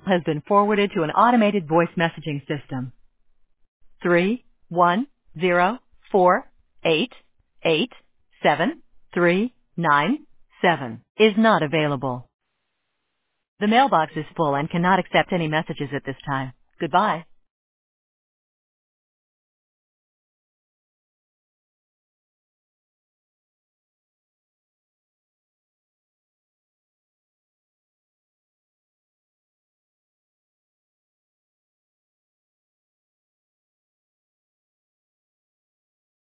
has been forwarded to an automated voice messaging system. 31048873997 is not available. The mailbox is full and cannot accept any messages at this time. Goodbye.